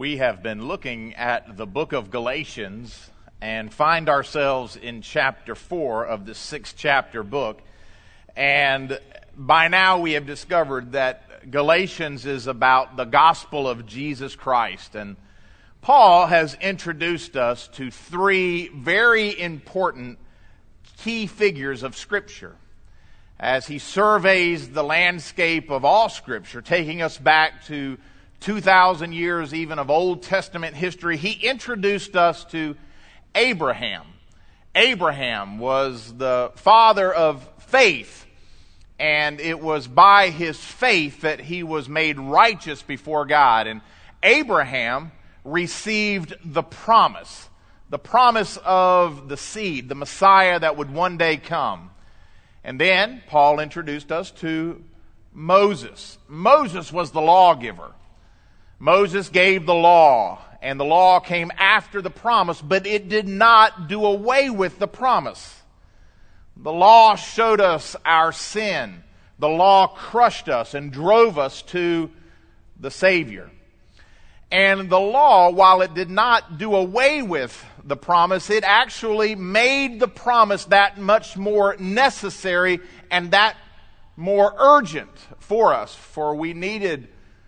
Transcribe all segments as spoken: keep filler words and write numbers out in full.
We have been looking at the book of Galatians and find ourselves in chapter four of the sixth chapter book. And by now we have discovered that Galatians is about the gospel of Jesus Christ. And Paul has introduced us to three very important key figures of Scripture as he surveys the landscape of all Scripture, taking us back to two thousand years even of Old Testament history. He introduced us to Abraham. Abraham was the father of faith, and it was by his faith that he was made righteous before God. And Abraham received the promise, the promise of the seed, the Messiah that would one day come. And then Paul introduced us to Moses. Moses was the lawgiver. Moses gave the law, and the law came after the promise, but it did not do away with the promise. The law showed us our sin. The law crushed us and drove us to the Savior. And the law, while it did not do away with the promise, it actually made the promise that much more necessary and that more urgent for us, for we needed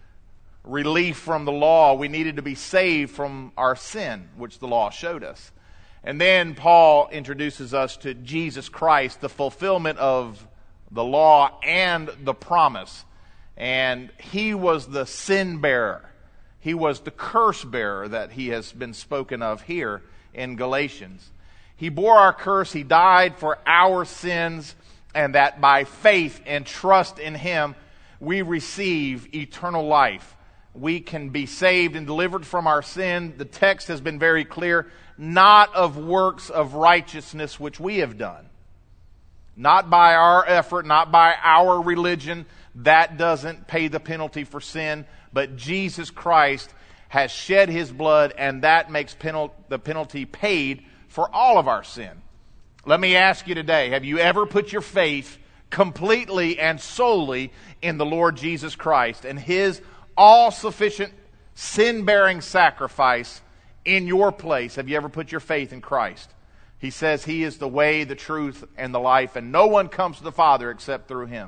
relief from the law. We needed to be saved from our sin, which the law showed us. And then Paul introduces us to Jesus Christ, the fulfillment of the law and the promise. And he was the sin bearer. He was the curse bearer that he has been spoken of here in Galatians. He bore our curse. He died for our sins, and that by faith and trust in him, we receive eternal life. We can be saved and delivered from our sin. The text has been very clear. Not of works of righteousness which we have done. Not by our effort, not by our religion. That doesn't pay the penalty for sin. But Jesus Christ has shed his blood, and that makes penal- the penalty paid for all of our sin. Let me ask you today, have you ever put your faith completely and solely in the Lord Jesus Christ and his all-sufficient, sin-bearing sacrifice in your place? Have you ever put your faith in Christ? He says he is the way, the truth, and the life, and no one comes to the Father except through him.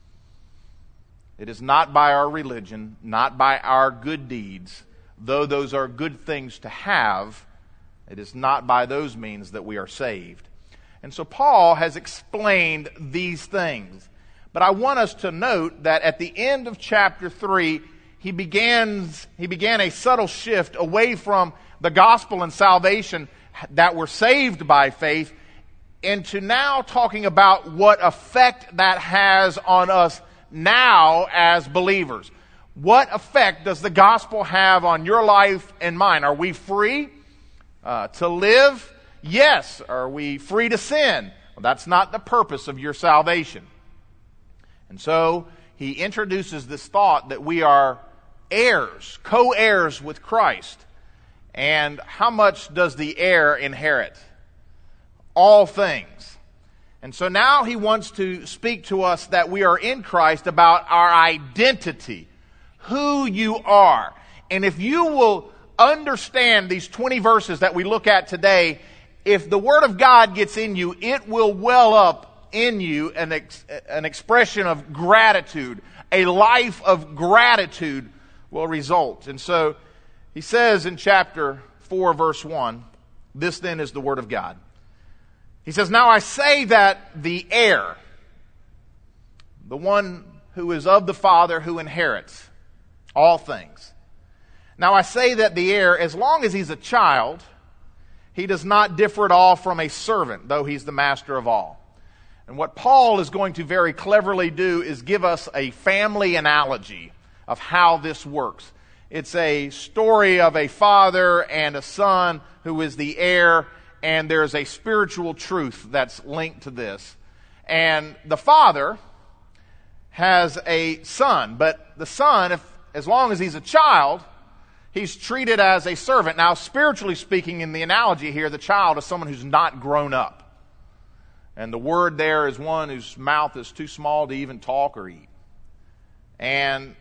It is not by our religion, not by our good deeds, though those are good things to have. It is not by those means that we are saved. And so Paul has explained these things. But I want us to note that at the end of chapter three, He begins, he began a subtle shift away from the gospel and salvation that were saved by faith into now talking about what effect that has on us now as believers. What effect does the gospel have on your life and mine? Are we free uh, to live? Yes. Are we free to sin? Well, that's not the purpose of your salvation. And so he introduces this thought that we are heirs, co-heirs with Christ. And how much does the heir inherit? All things. And so now he wants to speak to us that we are in Christ about our identity, who you are. And if you will understand these twenty verses that we look at today, if the Word of God gets in you, it will well up in you an, ex- an expression of gratitude, a life of gratitude will result. And so he says in chapter four, verse one, this then is the word of God. He says, now I say that the heir, the one who is of the Father, who inherits all things. Now I say that the heir, as long as he's a child, he does not differ at all from a servant, though he's the master of all. And what Paul is going to very cleverly do is give us a family analogy of how this works. It's a story of a father and a son who is the heir, and there's a spiritual truth that's linked to this. And the father has a son, but the son, if, as long as he's a child, he's treated as a servant. Now, spiritually speaking, in the analogy here, the child is someone who's not grown up. And the word there is one whose mouth is too small to even talk or eat. And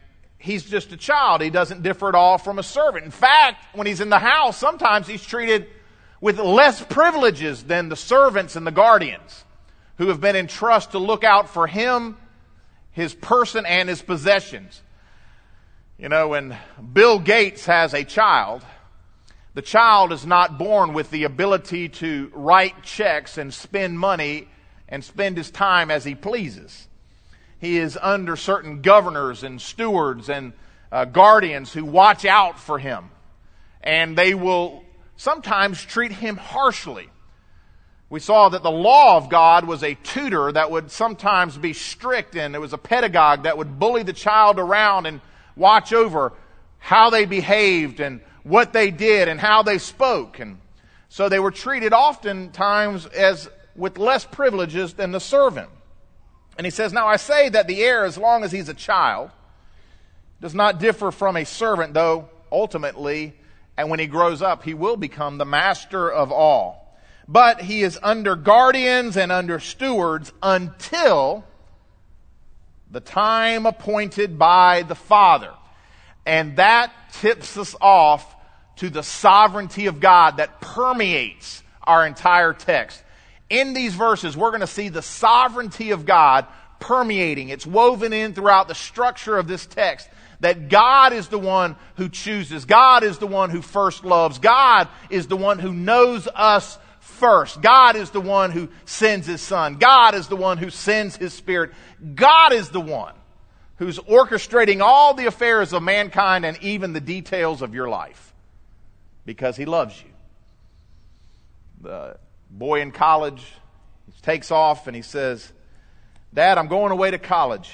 he's just a child. He doesn't differ at all from a servant. In fact, when he's in the house, sometimes he's treated with less privileges than the servants and the guardians who have been entrusted to look out for him, his person, and his possessions. You know, when Bill Gates has a child, the child is not born with the ability to write checks and spend money and spend his time as he pleases. He is under certain governors and stewards and uh, guardians who watch out for him. And they will sometimes treat him harshly. We saw that the law of God was a tutor that would sometimes be strict, and it was a pedagogue that would bully the child around and watch over how they behaved and what they did and how they spoke. And so they were treated oftentimes as with less privileges than the servant. And he says, now I say that the heir, as long as he's a child, does not differ from a servant, though ultimately, and when he grows up, he will become the master of all. But he is under guardians and under stewards until the time appointed by the Father. And that tips us off to the sovereignty of God that permeates our entire text. In these verses, we're going to see the sovereignty of God permeating. It's woven in throughout the structure of this text. That God is the one who chooses. God is the one who first loves. God is the one who knows us first. God is the one who sends His Son. God is the one who sends His Spirit. God is the one who's orchestrating all the affairs of mankind and even the details of your life. Because He loves you. The boy in college, he takes off and he says, Dad, I'm going away to college.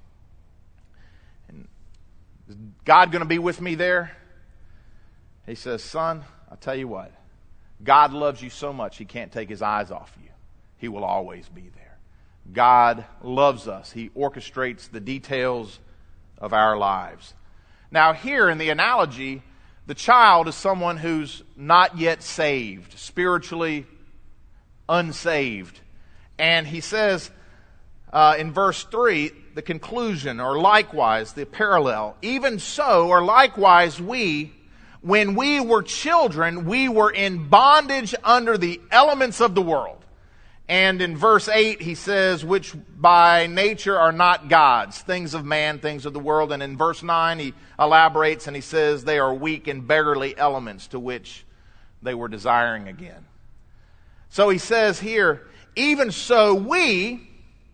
And is God going to be with me there? He says, son, I'll tell you what. God loves you so much He can't take His eyes off you. He will always be there. God loves us. He orchestrates the details of our lives. Now here in the analogy, the child is someone who's not yet saved, spiritually unsaved. And he says uh, in verse three, the conclusion, or likewise, the parallel, even so, or likewise we, when we were children, we were in bondage under the elements of the world. And in verse eight, he says, which by nature are not God's, things of man, things of the world. And in verse nine, he elaborates and he says, they are weak and beggarly elements to which they were desiring again. So he says here, even so we,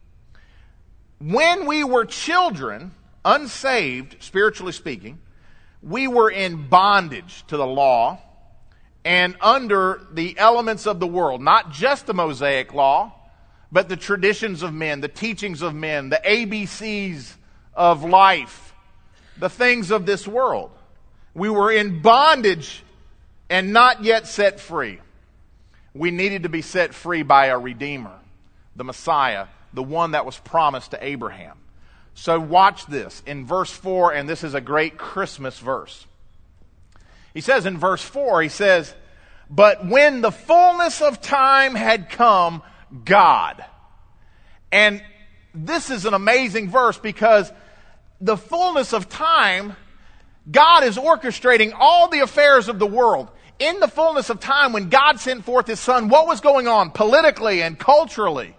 when we were children, unsaved, spiritually speaking, we were in bondage to the law and under the elements of the world. Not just the Mosaic law, but the traditions of men, the teachings of men, the A B Cs of life, the things of this world. We were in bondage and not yet set free. We needed to be set free by a Redeemer, the Messiah, the one that was promised to Abraham. So watch this in verse four, and this is a great Christmas verse. He says in verse four, he says, but when the fullness of time had come, God. And this is an amazing verse because the fullness of time, God is orchestrating all the affairs of the world. In the fullness of time, when God sent forth His Son, what was going on politically and culturally?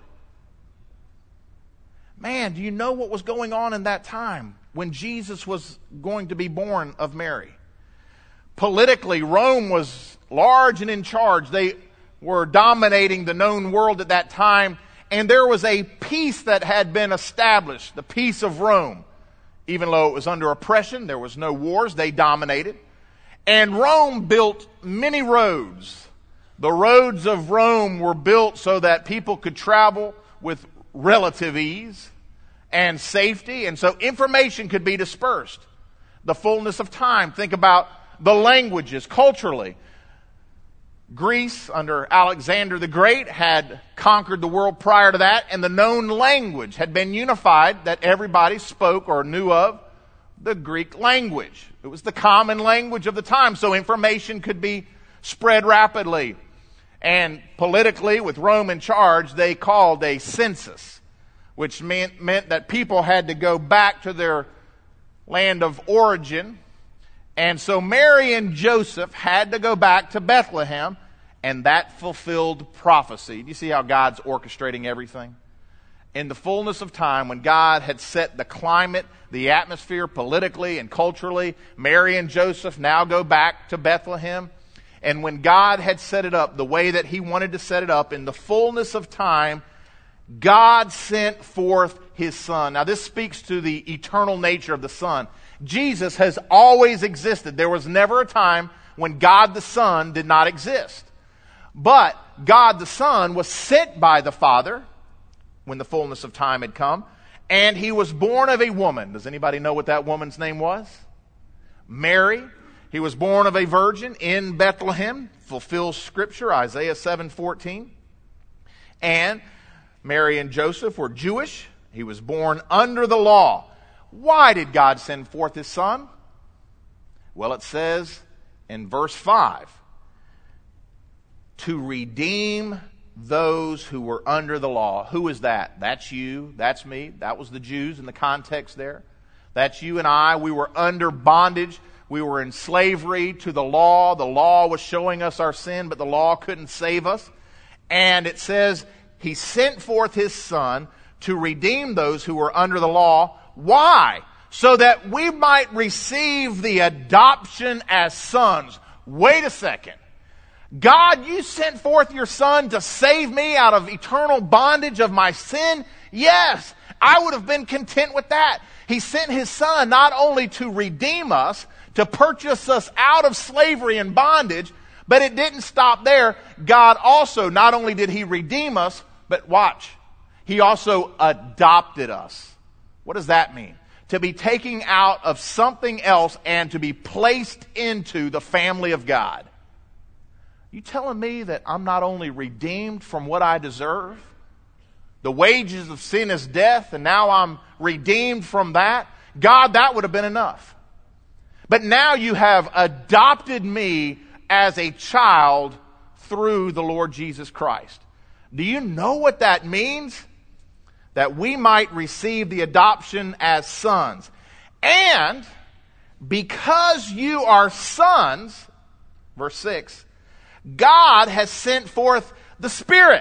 Man, do you know what was going on in that time when Jesus was going to be born of Mary? Politically, Rome was large and in charge. They were dominating the known world at that time, and there was a peace that had been established, the peace of Rome. Even though it was under oppression, there was no wars, they dominated. And Rome built many roads. The roads of Rome were built so that people could travel with relative ease and safety, and so information could be dispersed. The fullness of time. Think about the languages culturally. Greece, under Alexander the Great, had conquered the world prior to that, and the known language had been unified that everybody spoke or knew of, the Greek language. It was the common language of the time, so information could be spread rapidly. And politically, with Rome in charge, they called a census, which meant, meant that people had to go back to their land of origin. And so Mary and Joseph had to go back to Bethlehem, and that fulfilled prophecy. Do you see how God's orchestrating everything? In the fullness of time, when God had set the climate, the atmosphere politically and culturally, Mary and Joseph now go back to Bethlehem. And when God had set it up the way that He wanted to set it up, in the fullness of time, God sent forth His Son. Now this speaks to the eternal nature of the Son. Jesus has always existed. There was never a time when God the Son did not exist. But God the Son was sent by the Father when the fullness of time had come, and He was born of a woman. Does anybody know what that woman's name was? Mary. He was born of a virgin in Bethlehem, fulfills Scripture, Isaiah seven fourteen. And Mary and Joseph were Jewish. He was born under the law. Why did God send forth His Son? Well, it says in verse five, to redeem those who were under the law. Who is that? That's you. That's me. That was the Jews in the context there. That's you and I. We were under bondage. We were in slavery to the law. The law was showing us our sin, but the law couldn't save us. And it says He sent forth His Son to redeem those who were under the law. Why? So that we might receive the adoption as sons. Wait a second. God, you sent forth your Son to save me out of eternal bondage of my sin? Yes, I would have been content with that. He sent His Son not only to redeem us, to purchase us out of slavery and bondage, but it didn't stop there. God also, not only did He redeem us, but watch, He also adopted us. What does that mean? To be taken out of something else and to be placed into the family of God. You telling me that I'm not only redeemed from what I deserve? The wages of sin is death, and now I'm redeemed from that? God, that would have been enough. But now you have adopted me as a child through the Lord Jesus Christ. Do you know what that means? That we might receive the adoption as sons. And because you are sons, verse six, God has sent forth the Spirit.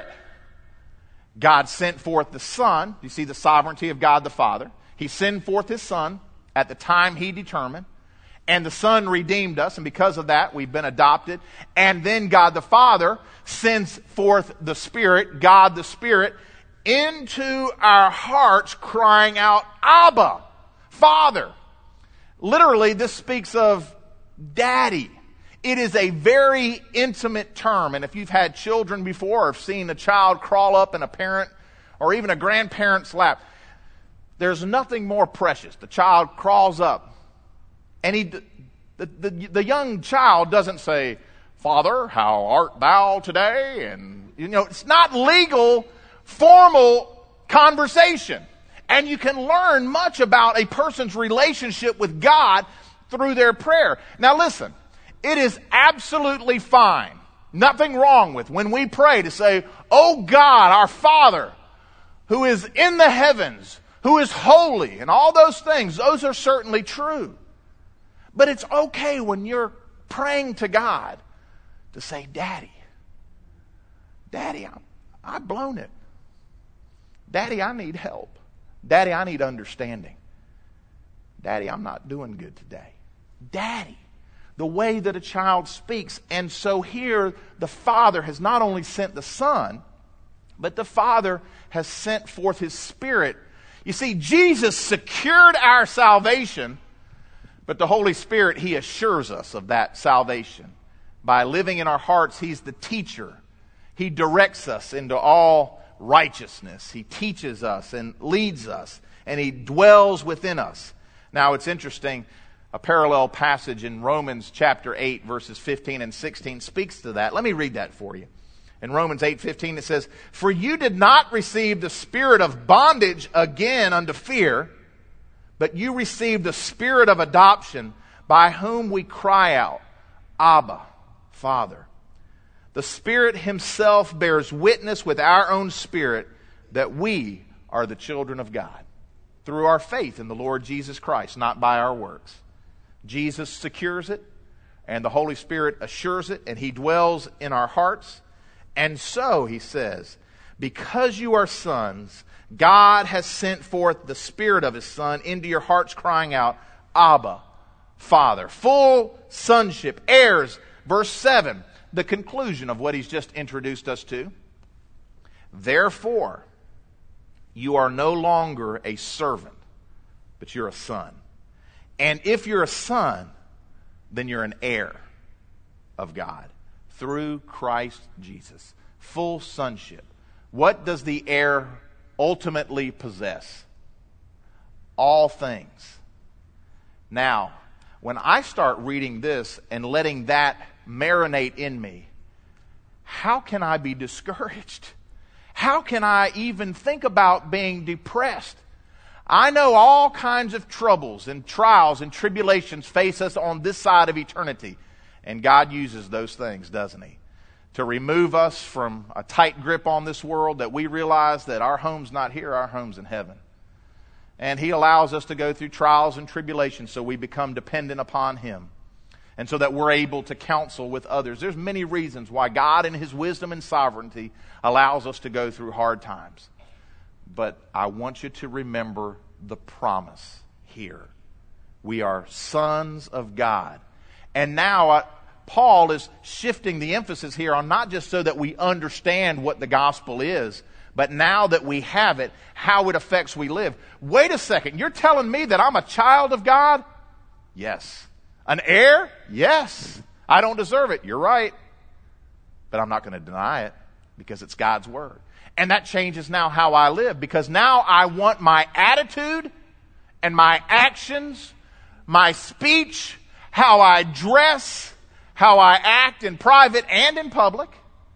God sent forth the Son. You see the sovereignty of God the Father. He sent forth His Son at the time He determined. And the Son redeemed us. And because of that, we've been adopted. And then God the Father sends forth the Spirit, God the Spirit, into our hearts, crying out, Abba, Father. Literally, this speaks of Daddy. It is a very intimate term. And if you've had children before or have seen a child crawl up in a parent or even a grandparent's lap, there's nothing more precious. The child crawls up and he, the, the, the young child doesn't say, Father, how art thou today? And, you know, it's not legal, formal conversation. And you can learn much about a person's relationship with God through their prayer. Now listen. It is absolutely fine, nothing wrong with when we pray to say, Oh God, our Father, who is in the heavens, who is holy, and all those things. Those are certainly true. But it's okay when you're praying to God to say, Daddy, Daddy, I'm, I've blown it. Daddy, I need help. Daddy, I need understanding. Daddy, I'm not doing good today. Daddy. The way that a child speaks. And so here the Father has not only sent the Son, but the Father has sent forth His Spirit. You see, Jesus secured our salvation, but the Holy Spirit, He assures us of that salvation. By living in our hearts, He's the teacher. He directs us into all righteousness. He teaches us and leads us, and He dwells within us. Now, it's interesting. A parallel passage in Romans chapter eight, verses fifteen and sixteen speaks to that. Let me read that for you. In Romans eight fifteen it says, For you did not receive the spirit of bondage again unto fear, but you received the spirit of adoption, by whom we cry out, Abba, Father. The Spirit Himself bears witness with our own spirit that we are the children of God. through our faith in the Lord Jesus Christ, not by our works. Jesus secures it, and the Holy Spirit assures it, and He dwells in our hearts. And so, He says, because you are sons, God has sent forth the Spirit of His Son into your hearts, crying out, Abba, Father. Full sonship, heirs. Verse seven, the conclusion of what He's just introduced us to. Therefore, you are no longer a servant, but you're a son. And if you're a son, then you're an heir of God through Christ Jesus. Full sonship. What does the heir ultimately possess? All things. Now, when I start reading this and letting that marinate in me, how can I be discouraged? How can I even think about being depressed? I know all kinds of troubles and trials and tribulations face us on this side of eternity. And God uses those things, doesn't He? To remove us from a tight grip on this world, that we realize that our home's not here, our home's in heaven. And He allows us to go through trials and tribulations so we become dependent upon Him. And so that we're able to counsel with others. There's many reasons why God in His wisdom and sovereignty allows us to go through hard times. But I want you to remember the promise here. We are sons of God. And now uh, Paul is shifting the emphasis here on not just so that we understand what the gospel is, but now that we have it, how it affects we live. Wait a second, you're telling me that I'm a child of God? Yes. An heir? Yes. I don't deserve it. You're right. But I'm not going to deny it because it's God's word. And that changes now how I live, because now I want my attitude and my actions, my speech, how I dress, how I act in private and in public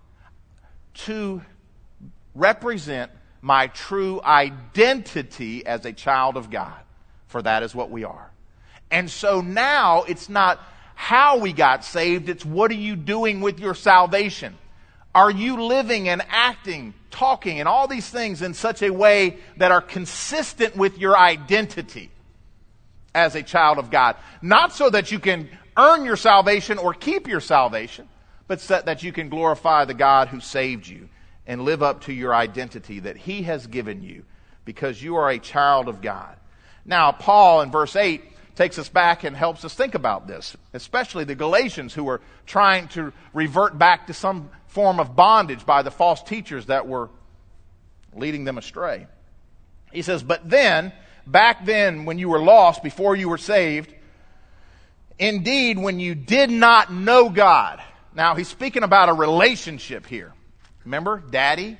to represent my true identity as a child of God. For that is what we are. And so now it's not how we got saved, it's what are you doing with your salvation? Are you living and acting, talking, and all these things in such a way that are consistent with your identity as a child of God? Not so that you can earn your salvation or keep your salvation, but so that you can glorify the God who saved you and live up to your identity that He has given you because you are a child of God. Now, Paul in verse eight takes us back and helps us think about this, especially the Galatians who were trying to revert back to some form of bondage by the false teachers that were leading them astray. He says, but then, back then when you were lost, before you were saved, indeed when you did not know God. Now he's speaking about a relationship here. Remember, daddy?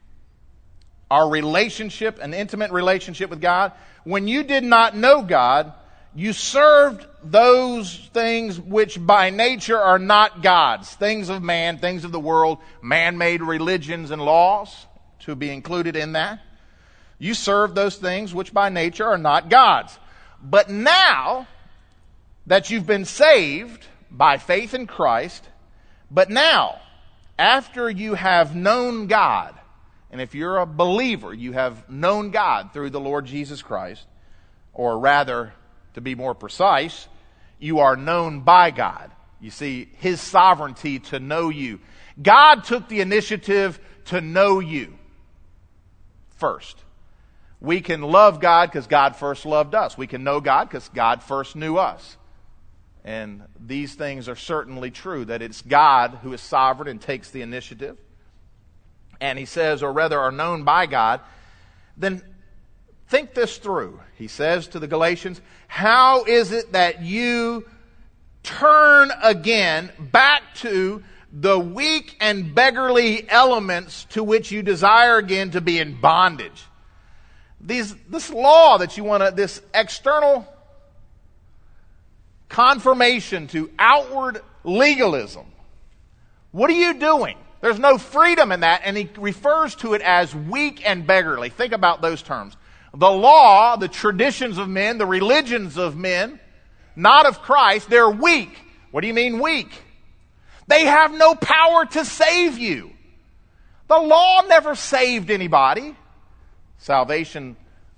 Our relationship, an intimate relationship with God. When you did not know God, you served those things which by nature are not God's. Things of man, things of the world, man-made religions and laws to be included in that. You serve those things which by nature are not God's. But now that you've been saved by faith in Christ, but now, after you have known God, and if you're a believer, you have known God through the Lord Jesus Christ, or rather, to be more precise, you are known by God. You see, His sovereignty to know you. God took the initiative to know you first. We can love God because God first loved us. We can know God because God first knew us. And these things are certainly true, that it's God who is sovereign and takes the initiative. And he says, or rather are known by God. Then think this through. He says to the Galatians, how is it that you turn again back to the weak and beggarly elements to which you desire again to be in bondage? These, this law that you want to, this external confirmation to outward legalism. What are you doing? There's no freedom in that, and he refers to it as weak and beggarly. Think about those terms. The law, the traditions of men, the religions of men, not of Christ, they're weak. What do you mean weak? They have no power to save you. The law never saved anybody. Salvation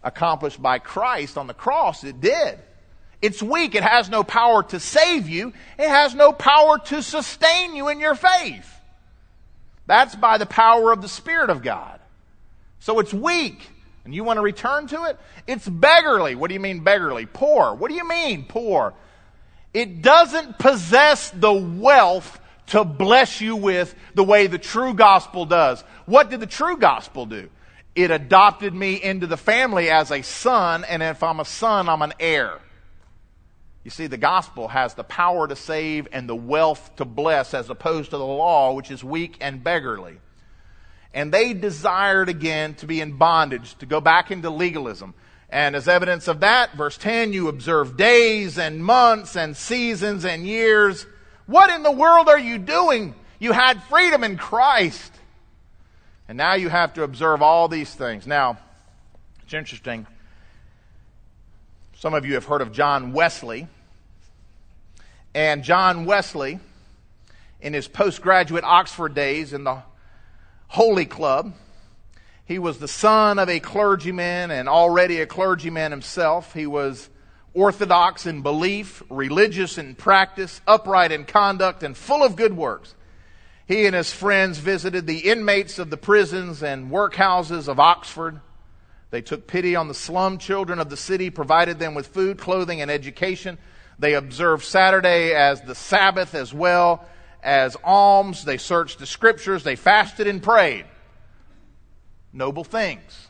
accomplished by Christ on the cross, it did. It's weak. It has no power to save you. It has no power to sustain you in your faith. That's by the power of the Spirit of God. So it's weak. And you want to return to it? It's beggarly. What do you mean beggarly? Poor. What do you mean poor? It doesn't possess the wealth to bless you with the way the true gospel does. What did the true gospel do? It adopted me into the family as a son, and if I'm a son, I'm an heir. You see, the gospel has the power to save and the wealth to bless, as opposed to the law, which is weak and beggarly. And they desired again to be in bondage, to go back into legalism. And as evidence of that, verse ten, you observe days and months and seasons and years. What in the world are you doing? You had freedom in Christ. And now you have to observe all these things. Now, it's interesting. Some of you have heard of John Wesley. And John Wesley, in his postgraduate Oxford days in the Holy Club, he was the son of a clergyman and already a clergyman himself. He was orthodox in belief, religious in practice, upright in conduct, and full of good works. He and his friends visited the inmates of the prisons and workhouses of Oxford. They took pity on the slum children of the city, provided them with food, clothing, and education. They observed Saturday as the Sabbath as well as alms. They searched the scriptures. They fasted and prayed. Noble things.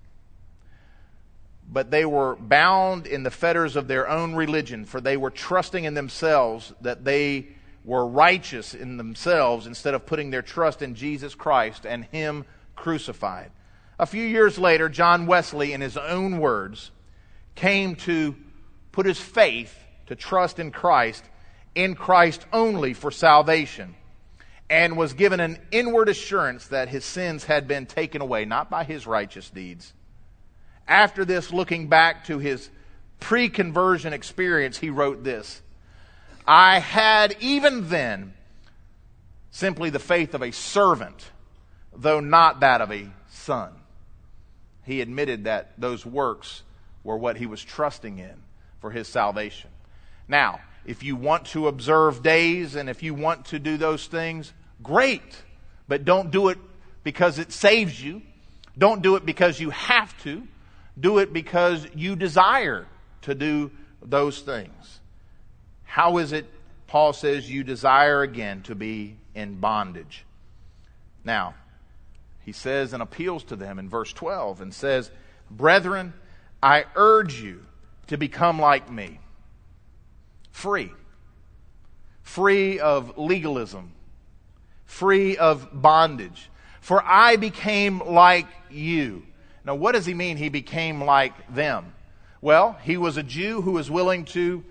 But they were bound in the fetters of their own religion, for they were trusting in themselves that they were righteous in themselves instead of putting their trust in Jesus Christ and Him crucified. A few years later, John Wesley, in his own words, came to put his faith, to trust in Christ, in Christ only for salvation, and was given an inward assurance that his sins had been taken away, not by his righteous deeds. After this, looking back to his pre-conversion experience, he wrote this: I had even then simply the faith of a servant, though not that of a son. He admitted that those works were what he was trusting in for his salvation. Now, if you want to observe days and if you want to do those things, great. But don't do it because it saves you. Don't do it because you have to. Do it because you desire to do those things. How is it, Paul says, you desire again to be in bondage? Now, he says and appeals to them in verse twelve and says, Brethren, I urge you to become like me. Free. Free of legalism. Free of bondage. For I became like you. Now, what does he mean he became like them? Well, he was a Jew who was willing to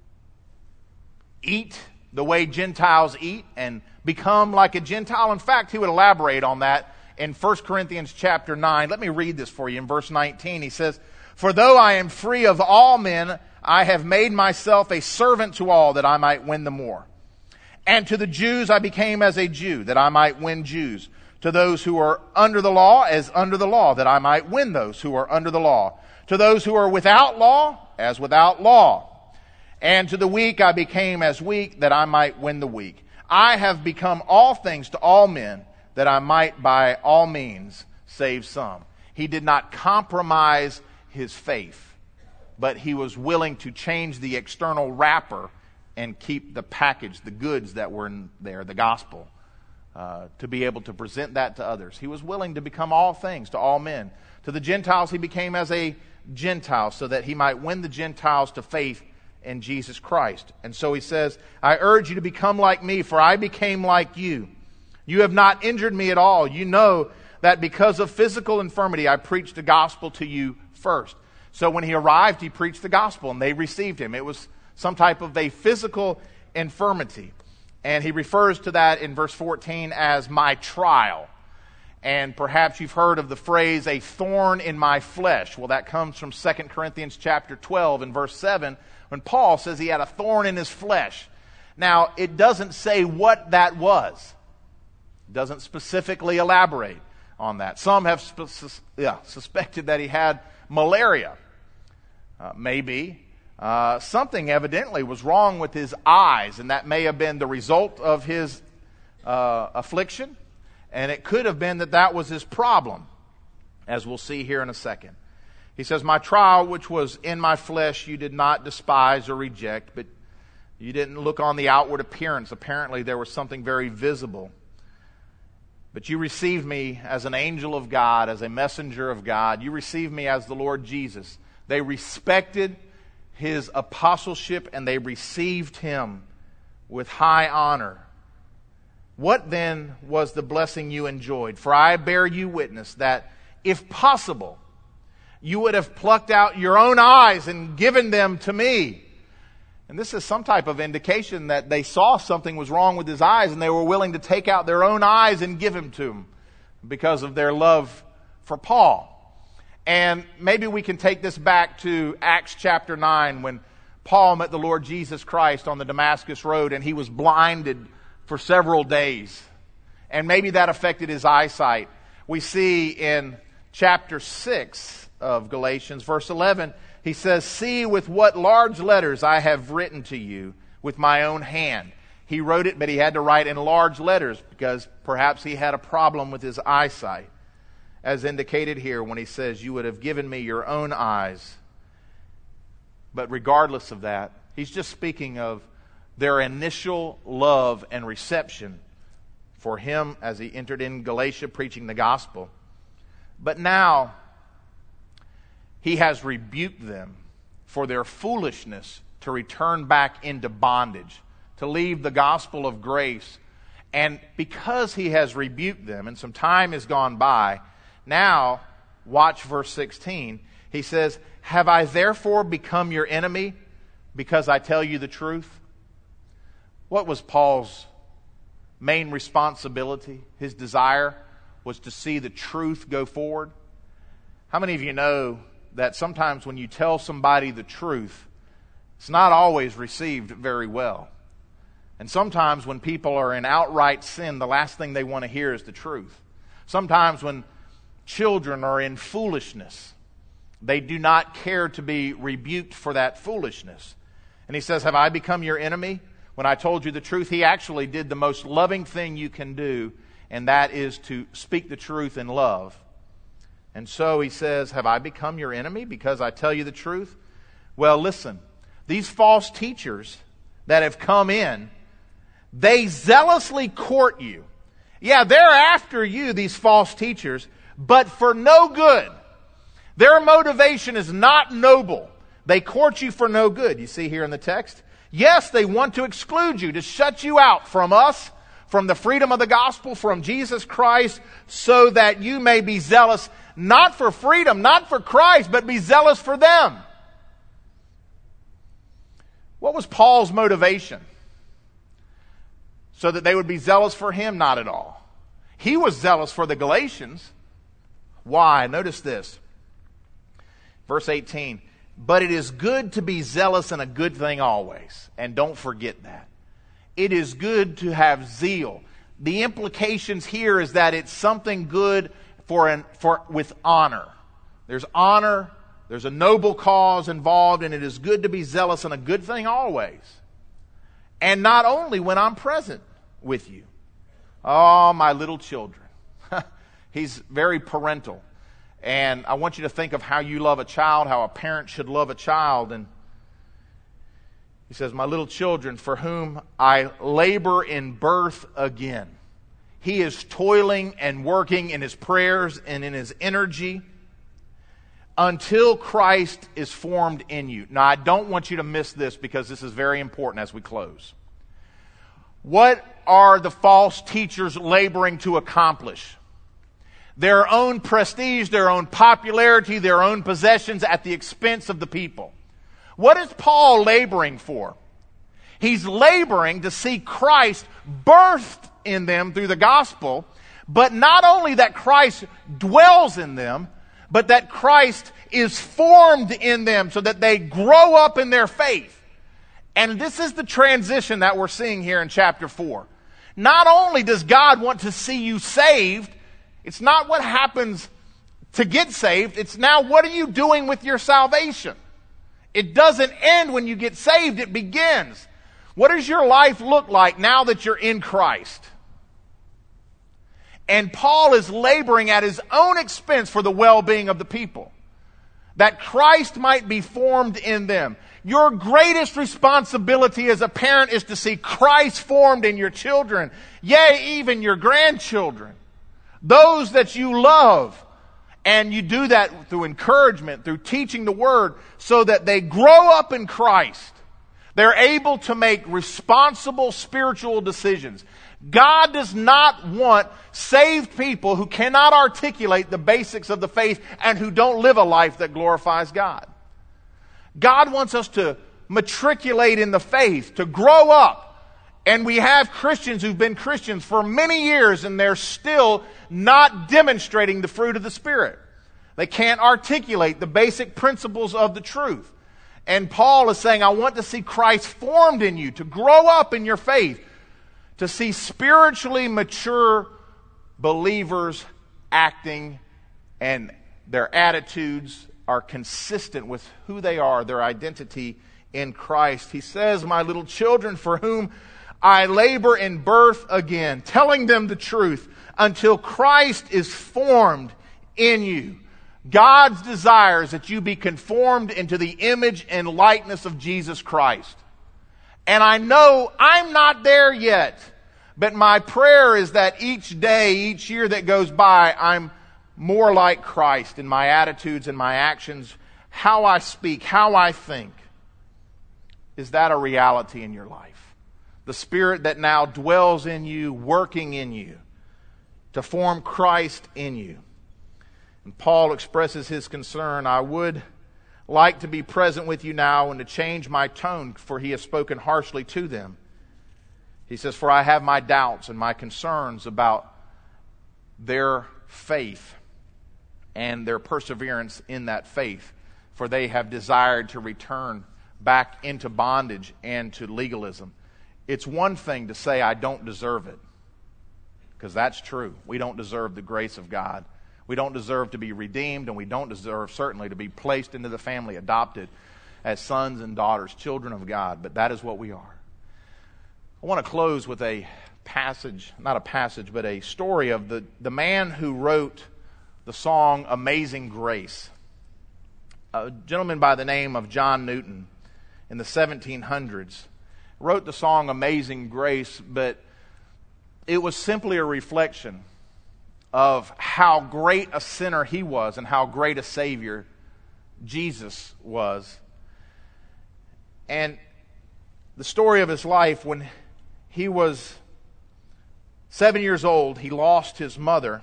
eat the way Gentiles eat and become like a Gentile. In fact, he would elaborate on that in First Corinthians chapter nine. Let me read this for you. In verse nineteen, he says, For though I am free of all men, I have made myself a servant to all, that I might win the more. And to the Jews I became as a Jew, that I might win Jews. To those who are under the law, as under the law, that I might win those who are under the law. To those who are without law, as without law. And to the weak I became as weak, that I might win the weak. I have become all things to all men, that I might by all means save some. He did not compromise his faith, but he was willing to change the external wrapper and keep the package, the goods that were in there, the gospel, uh, to be able to present that to others. He was willing to become all things to all men. To the Gentiles he became as a Gentile, so that he might win the Gentiles to faith in Jesus Christ. And so he says, I urge you to become like me, for I became like you. You have not injured me at all. You know that because of physical infirmity, I preached the gospel to you first. So when he arrived, he preached the gospel, and they received him. It was some type of a physical infirmity. And he refers to that in verse fourteen as my trial. And perhaps you've heard of the phrase, a thorn in my flesh. Well, that comes from Second Corinthians chapter twelve and verse seven, when Paul says he had a thorn in his flesh. Now, it doesn't say what that was. It doesn't specifically elaborate on that. Some have sp- yeah, suspected that he had malaria. Uh, maybe uh, something evidently was wrong with his eyes, and that may have been the result of his uh, affliction, and it could have been that that was his problem, as we'll see here in a second. He says, my trial, which was in my flesh, you did not despise or reject, but you didn't look on the outward appearance. Apparently there was something very visible. But you received me as an angel of God, as a messenger of God. You received me as the Lord Jesus. They respected his apostleship and they received him with high honor. What then was the blessing you enjoyed? For I bear you witness that, if possible, you would have plucked out your own eyes and given them to me. And this is some type of indication that they saw something was wrong with his eyes and they were willing to take out their own eyes and give him to him because of their love for Paul. And maybe we can take this back to Acts chapter nine when Paul met the Lord Jesus Christ on the Damascus Road and he was blinded for several days. And maybe that affected his eyesight. We see in chapter six of Galatians, verse eleven, he says, see with what large letters I have written to you with my own hand. He wrote it, but he had to write in large letters because perhaps he had a problem with his eyesight. As indicated here when he says, you would have given me your own eyes. But regardless of that, he's just speaking of their initial love and reception for him as he entered in Galatia preaching the gospel. But now he has rebuked them for their foolishness to return back into bondage, to leave the gospel of grace. And because he has rebuked them and some time has gone by, now, watch verse sixteen. He says, have I therefore become your enemy because I tell you the truth? What was Paul's main responsibility? His desire was to see the truth go forward. How many of you know that sometimes when you tell somebody the truth, it's not always received very well? And sometimes when people are in outright sin, the last thing they want to hear is the truth. Sometimes when children are in foolishness, they do not care to be rebuked for that foolishness. And he says, have I become your enemy when I told you the truth? He actually did the most loving thing you can do, and that is to speak the truth in love. And so he says, have I become your enemy because I tell you the truth? Well, listen, these false teachers that have come in, they zealously court you. Yeah, they're after you, these false teachers, but for no good. Their motivation is not noble. They court you for no good. You see here in the text? Yes, they want to exclude you, to shut you out from us, from the freedom of the gospel, from Jesus Christ, so that you may be zealous, not for freedom, not for Christ, but be zealous for them. What was Paul's motivation? So that they would be zealous for him? Not at all. He was zealous for the Galatians. Why? Notice this. Verse eighteen. But it is good to be zealous in a good thing always. And don't forget that. It is good to have zeal. The implications here is that it's something good for an, for with honor. There's honor, there's a noble cause involved, and it is good to be zealous in a good thing always. And not only when I'm present with you. Oh, my little children. He's very parental. And I want you to think of how you love a child, how a parent should love a child. And he says, my little children, for whom I labor in birth again. He is toiling and working in his prayers and in his energy until Christ is formed in you. Now, I don't want you to miss this because this is very important as we close. What are the false teachers laboring to accomplish? Their own prestige, their own popularity, their own possessions at the expense of the people. What is Paul laboring for? He's laboring to see Christ birthed in them through the gospel, but not only that Christ dwells in them, but that Christ is formed in them so that they grow up in their faith. And this is the transition that we're seeing here in chapter four. Not only does God want to see you saved, it's not what happens to get saved. It's now, what are you doing with your salvation? It doesn't end when you get saved. It begins. What does your life look like now that you're in Christ? And Paul is laboring at his own expense for the well-being of the people, that Christ might be formed in them. Your greatest responsibility as a parent is to see Christ formed in your children, yea, even your grandchildren, those that you love. And you do that through encouragement, through teaching the Word, so that they grow up in Christ. They're able to make responsible spiritual decisions. God does not want saved people who cannot articulate the basics of the faith and who don't live a life that glorifies God. God wants us to matriculate in the faith, to grow up. And we have Christians who've been Christians for many years and they're still not demonstrating the fruit of the Spirit. They can't articulate the basic principles of the truth. And Paul is saying, I want to see Christ formed in you, to grow up in your faith, to see spiritually mature believers acting and their attitudes are consistent with who they are, their identity in Christ. He says, my little children, for whom I labor in birth again, telling them the truth until Christ is formed in you. God's desire is that you be conformed into the image and likeness of Jesus Christ. And I know I'm not there yet, but my prayer is that each day, each year that goes by, I'm more like Christ in my attitudes and my actions, how I speak, how I think. Is that a reality in your life? The Spirit that now dwells in you, working in you, to form Christ in you. And Paul expresses his concern, I would like to be present with you now and to change my tone, for he has spoken harshly to them. He says, for I have my doubts and my concerns about their faith and their perseverance in that faith, for they have desired to return back into bondage and to legalism. It's one thing to say, I don't deserve it, because that's true. We don't deserve the grace of God. We don't deserve to be redeemed, and we don't deserve, certainly, to be placed into the family, adopted as sons and daughters, children of God. But that is what we are. I want to close with a passage, not a passage, but a story of the, the man who wrote the song Amazing Grace. A gentleman by the name of John Newton in the seventeen hundreds wrote the song Amazing Grace, but it was simply a reflection of how great a sinner he was and how great a Savior Jesus was. And the story of his life, when he was seven years old, he lost his mother,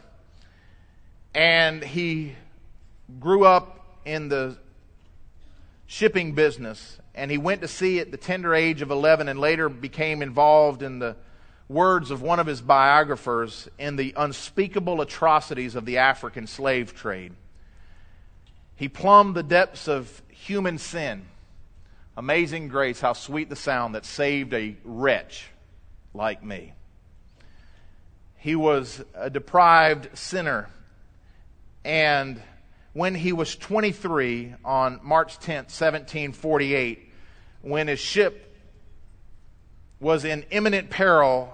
and he grew up in the shipping business, and he went to sea at the tender age of eleven and later became involved in the words of one of his biographers in the unspeakable atrocities of the African slave trade. He plumbed the depths of human sin. Amazing grace, how sweet the sound that saved a wretch like me. He was a deprived sinner, and when he was twenty-three, on March tenth, seventeen forty-eight, when his ship was in imminent peril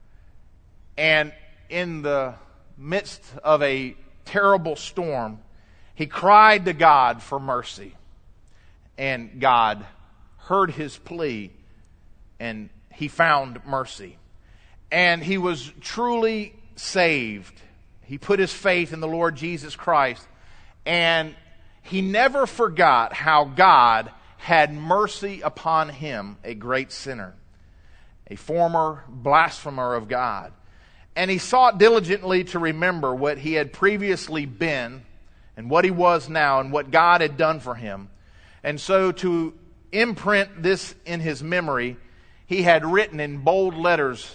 and in the midst of a terrible storm, he cried to God for mercy. And God heard his plea, and he found mercy. And he was truly saved. He put his faith in the Lord Jesus Christ, and he never forgot how God had mercy upon him, a great sinner, a former blasphemer of God. And he sought diligently to remember what he had previously been and what he was now and what God had done for him. And so to imprint this in his memory, he had written in bold letters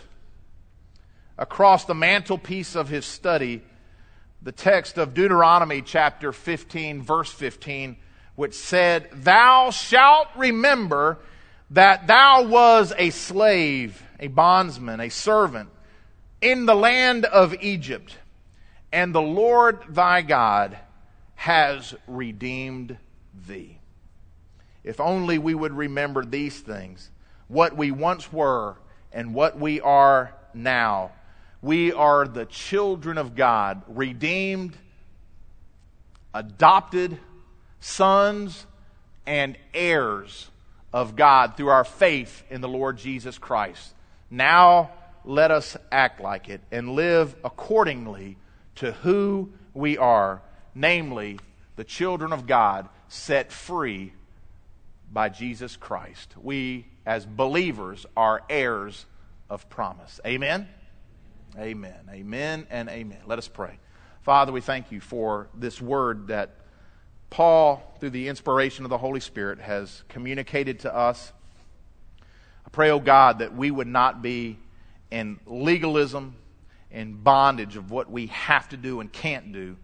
across the mantelpiece of his study the text of Deuteronomy chapter fifteen, verse fifteen, which said, "Thou shalt remember that thou was a slave, a bondsman, a servant in the land of Egypt, and the Lord thy God has redeemed thee. If only we would remember these things, what we once were and what we are now. We are the children of God, redeemed, adopted, sons and heirs of God through our faith in the Lord Jesus Christ. Now let us act like it and live accordingly to who we are, namely the children of God set free by Jesus Christ. We, as believers, are heirs of promise. Amen? Amen. Amen and amen. Let us pray. Father, we thank you for this word that Paul, through the inspiration of the Holy Spirit, has communicated to us. I pray, oh God, that we would not be in legalism and bondage of what we have to do and can't do.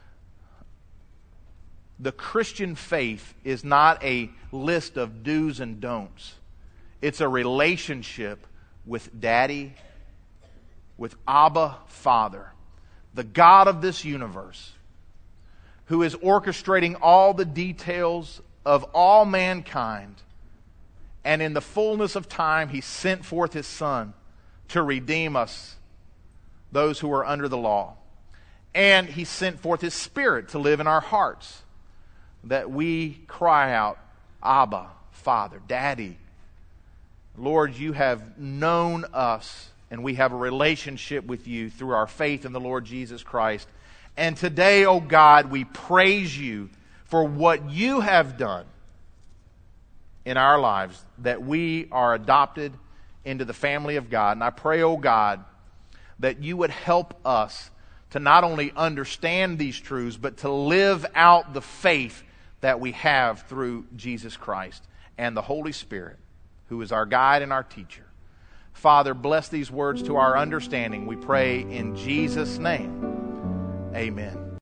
The Christian faith is not a list of do's and don'ts. It's a relationship with Daddy, with Abba Father, the God of this universe, who is orchestrating all the details of all mankind. And in the fullness of time, He sent forth His Son to redeem us, those who are under the law. And He sent forth His Spirit to live in our hearts, that we cry out, Abba, Father, Daddy. Lord, you have known us, and we have a relationship with you through our faith in the Lord Jesus Christ. And today, oh God, we praise you for what you have done in our lives, that we are adopted into the family of God. And I pray, oh God, that you would help us to not only understand these truths, but to live out the faith that we have through Jesus Christ and the Holy Spirit, who is our guide and our teacher. Father, bless these words to our understanding. We pray in Jesus' name. Amen.